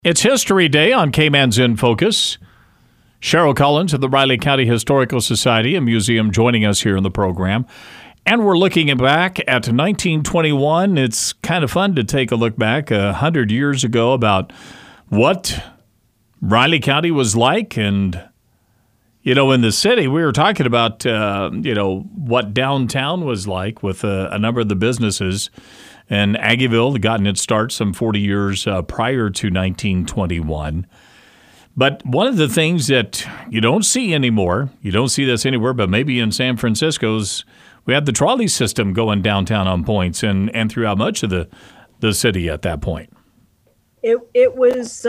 It's History Day on Cayman's In Focus. Cheryl Collins of the Riley County Historical Society and Museum joining us here in the program. And we're looking back at 1921. It's kind of fun to take a look back 100 years ago about what Riley County was like. And, you know, in the city, we were talking about, what downtown was like with a number of the businesses. And Aggieville had gotten its start some 40 years prior to 1921. But one of the things that you don't see anymore, you don't see this anywhere, but maybe in San Francisco's, we had the trolley system going downtown on points and throughout much of the city at that point. It was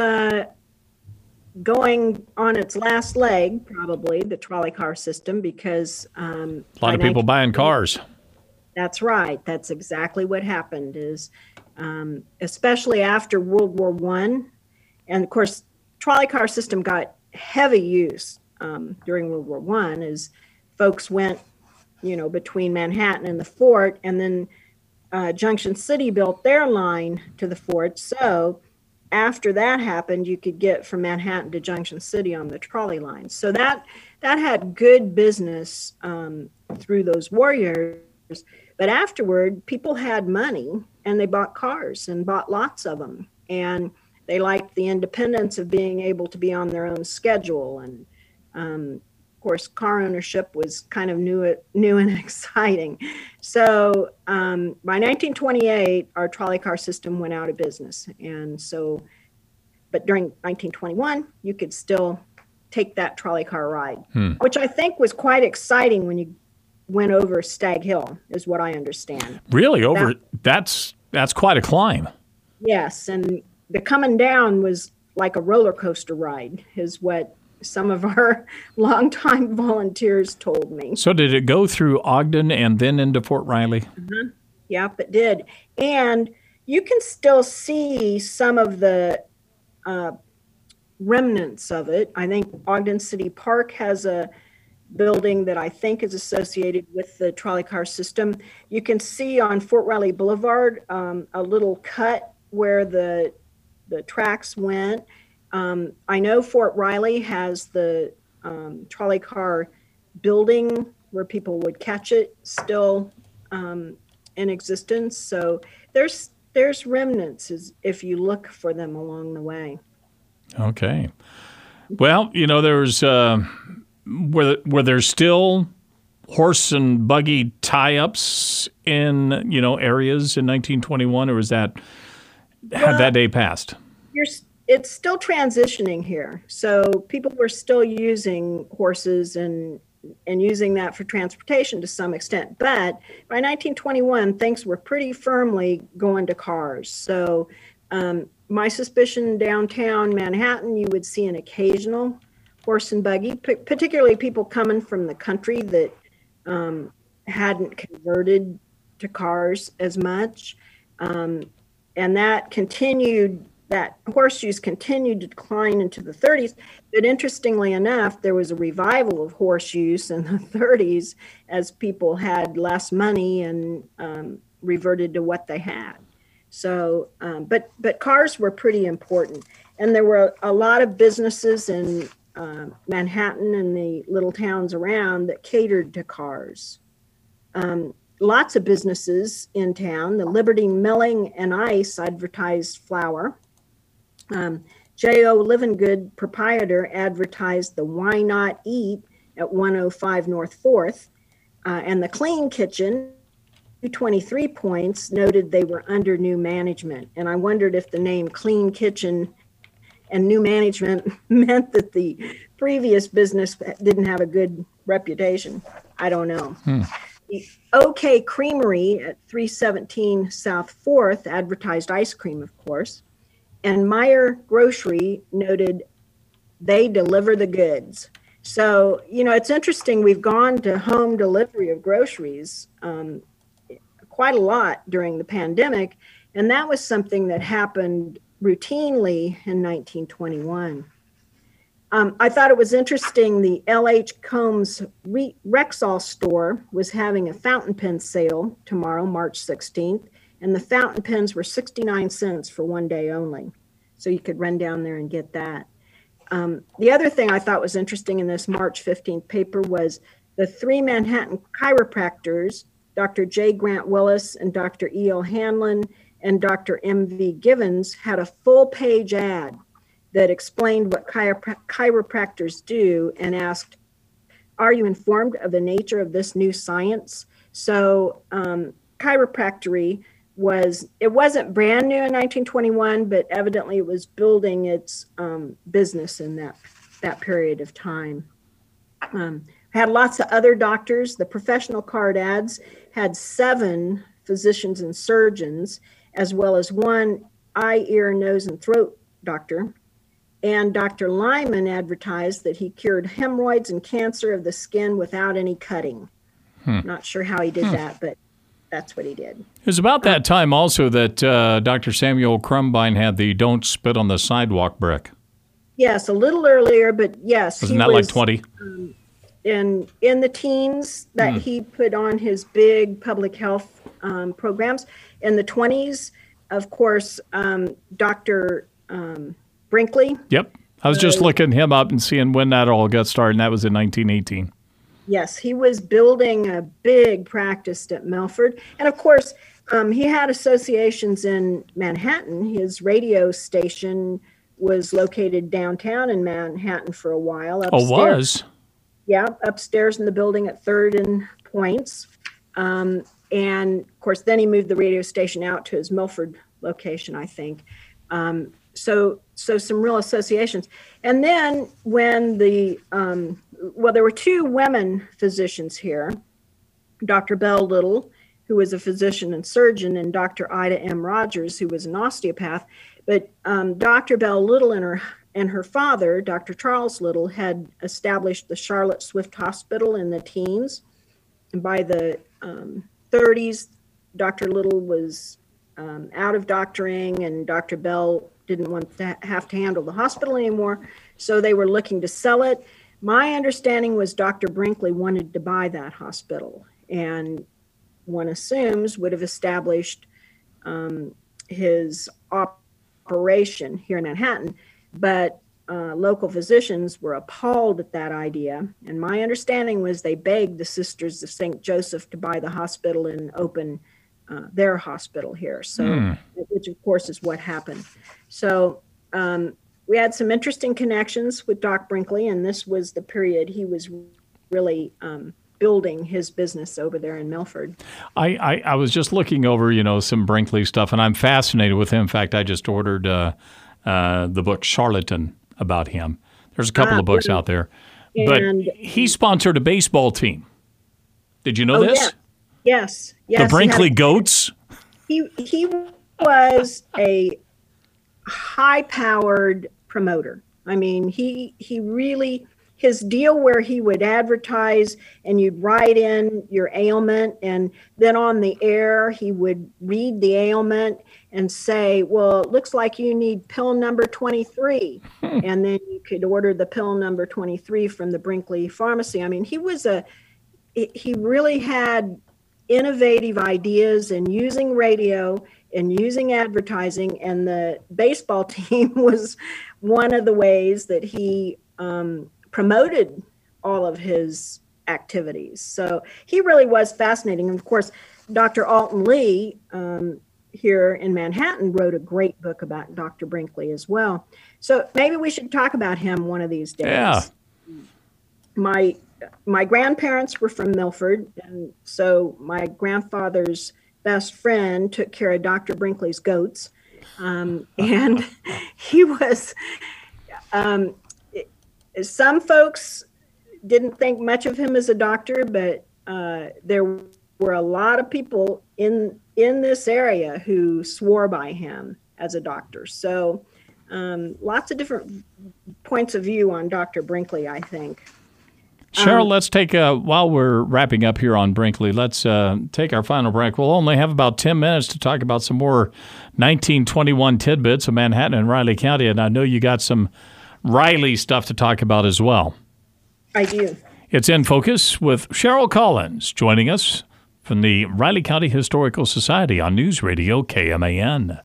going on its last leg, probably, the trolley car system, because a lot of people buying cars. That's right. That's exactly what happened is, especially after World War I. And of course, trolley car system got heavy use during World War I as folks went, between Manhattan and the fort, and then Junction City built their line to the fort. So after that happened, you could get from Manhattan to Junction City on the trolley line. So that had good business through those war years. But afterward, people had money and they bought cars and bought lots of them. And they liked the independence of being able to be on their own schedule. And of course, car ownership was kind of new and exciting. So by 1928, our trolley car system went out of business. And so, but during 1921, you could still take that trolley car ride, which I think was quite exciting when you went over Stag Hill, is what I understand. Really? That's quite a climb. Yes, and the coming down was like a roller coaster ride, is what some of our longtime volunteers told me. So did it go through Ogden and then into Fort Riley? Mm-hmm. Yep, it did. And you can still see some of the remnants of it. I think Ogden City Park has a building that I think is associated with the trolley car system. You can see on Fort Riley Boulevard a little cut where the tracks went. I know Fort Riley has the trolley car building where people would catch it still in existence. So there's remnants if you look for them along the way. Okay. Well, there's were there still horse and buggy tie-ups in areas in 1921, or had that day passed? It's still transitioning here, so people were still using horses and using that for transportation to some extent. But by 1921, things were pretty firmly going to cars. So my suspicion, downtown Manhattan, you would see an occasional horse and buggy, particularly people coming from the country that hadn't converted to cars as much. And that horse use continued to decline into the 30s. But interestingly enough, there was a revival of horse use in the 30s as people had less money and reverted to what they had. So, but cars were pretty important. And there were a lot of businesses in Manhattan and the little towns around that catered to cars. Lots of businesses in town. The Liberty Milling and Ice advertised flour. J.O. Livingood, proprietor, advertised the Why Not Eat at 105 North 4th. And the Clean Kitchen, 223 Points, noted they were under new management. And I wondered if the name Clean Kitchen and new management meant that the previous business didn't have a good reputation. I don't know. The OK Creamery at 317 South 4th advertised ice cream, of course. And Meyer Grocery noted they deliver the goods. So, it's interesting. We've gone to home delivery of groceries quite a lot during the pandemic. And that was something that happened routinely in 1921. I thought it was interesting. The L.H. Combs Rexall store was having a fountain pen sale tomorrow, March 16th, and the fountain pens were 69 cents for one day only. so you could run down there and get that. The other thing I thought was interesting in this March 15th paper was the 3 Manhattan chiropractors, Dr. J. Grant Willis and Dr. E.L. Hanlon and Dr. M.V. Givens, had a full-page ad that explained what chiropractors do and asked, "Are you informed of the nature of this new science?" So chiropractic wasn't brand new in 1921, but evidently it was building its business in that period of time. Had lots of other doctors. The professional card ads had 7 physicians and surgeons, as well as 1 eye, ear, nose, and throat doctor. And Dr. Lyman advertised that he cured hemorrhoids and cancer of the skin without any cutting. Not sure how he did that, but that's what he did. It was about that time also that Dr. Samuel Crumbine had the "Don't Spit on the Sidewalk" brick. Yes, a little earlier, but yes. Wasn't that like 20? In the teens that he put on his big public health programs. In the 20s, of course, Dr. Brinkley. Yep. I was just looking him up and seeing when that all got started, and that was in 1918. Yes, he was building a big practice at Milford. And of course, he had associations in Manhattan. His radio station was located downtown in Manhattan for a while. Upstairs. Oh, was? Yeah, upstairs in the building at 3rd and Points. And of course, then he moved the radio station out to his Milford location, I think. So some real associations. And then when there were 2 women physicians here, Dr. Belle Little, who was a physician and surgeon, and Dr. Ida M. Rogers, who was an osteopath. But Dr. Belle Little and her father, Dr. Charles Little, had established the Charlotte Swift Hospital in the teens. And by the 30s, Dr. Little was out of doctoring, and Dr. Bell didn't want to have to handle the hospital anymore, so they were looking to sell it. My understanding was Dr. Brinkley wanted to buy that hospital, and one assumes would have established his operation here in Manhattan, but local physicians were appalled at that idea, and my understanding was they begged the Sisters of St. Joseph to buy the hospital and open their hospital here, so which of course is what happened. So we had some interesting connections with Doc Brinkley, and this was the period he was really building his business over there in Milford. I was just looking over, some Brinkley stuff, and I'm fascinated with him. In fact, I just ordered the book Charlatan about him. There's a couple of books out there. But he sponsored a baseball team. Did you know this? Yeah. Yes. The Brinkley Goats? He was a high-powered promoter. I mean, he really, his deal where he would advertise and you'd write in your ailment, and then on the air he would read the ailment and say, well, it looks like you need pill number 23. And then you could order the pill number 23 from the Brinkley pharmacy. I mean, he really had innovative ideas in using radio and using advertising, and the baseball team was one of the ways that he promoted all of his activities. So he really was fascinating. And of course, Dr. Alton Lee here in Manhattan wrote a great book about Dr. Brinkley as well. So maybe we should talk about him one of these days. Yeah. My grandparents were from Milford, and so my grandfather's best friend took care of Dr. Brinkley's goats. And he was, some folks didn't think much of him as a doctor, but there were a lot of people in this area who swore by him as a doctor. So lots of different points of view on Dr. Brinkley, I think. Cheryl, let's take, while we're wrapping up here on Brinkley, let's take our final break. We'll only have about 10 minutes to talk about some more 1921 tidbits of Manhattan and Riley County, and I know you got some Riley stuff to talk about as well. I do. It's In Focus with Cheryl Collins, joining us from the Riley County Historical Society on News Radio KMAN.